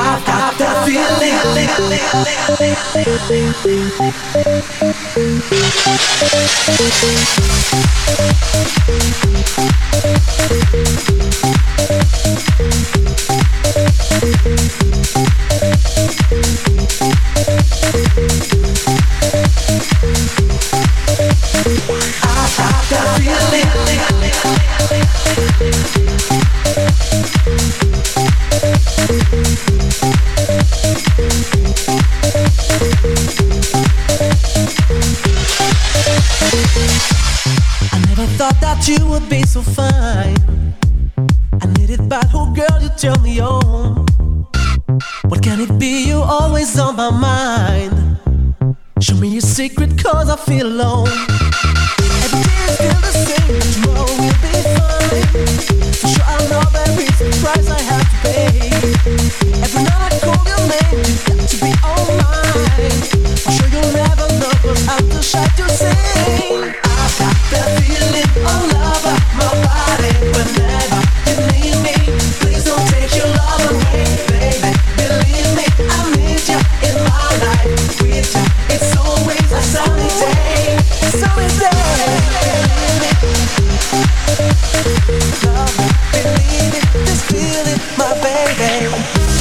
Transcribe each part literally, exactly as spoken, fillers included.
I've got that feeling. I've got that feeling. I never thought that you would be so fine. I needed but who girl you turn me on. What can it be? You're always on my mind. Show me your secret cause I feel alone. Every day is still the same, but tomorrow will be fine. For sure I know there is a price I have to pay. Every night I call your name, you got to be all mine. For sure you'll never know cause I'm too shy to sing. I've got that feeling all over my body. Whenever you need me, please don't take your love away, baby. Believe me, I need you in my life. With you, it's always a sunny day. Sunny day. Love me, believe it, just feel it, my baby.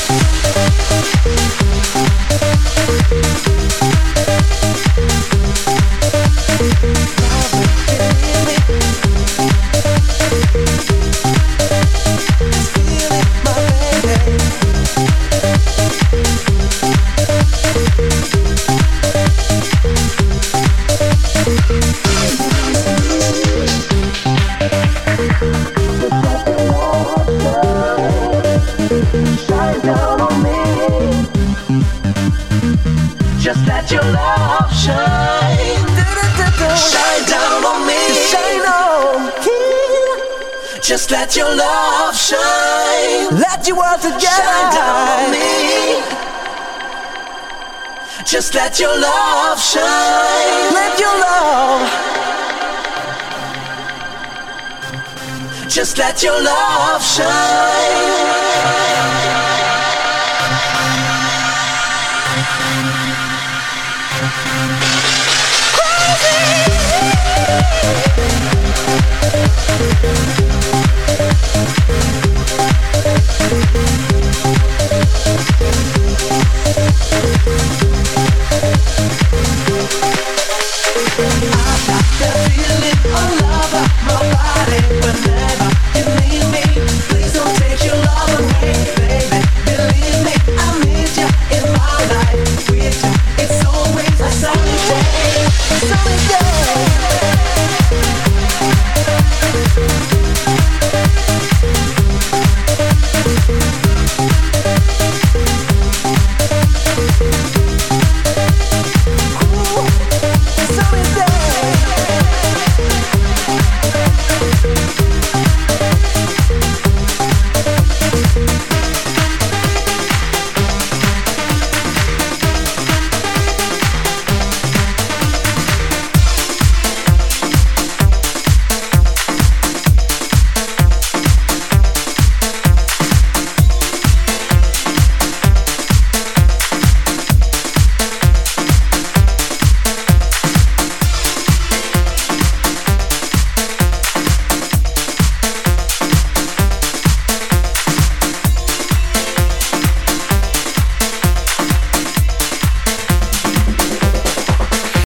Just let your love shine. Shine down on me. Shine on me. Just let your love shine. Let your world together. Shine down on me. Just let your love shine. Let your love. Just let your love shine. Crazy.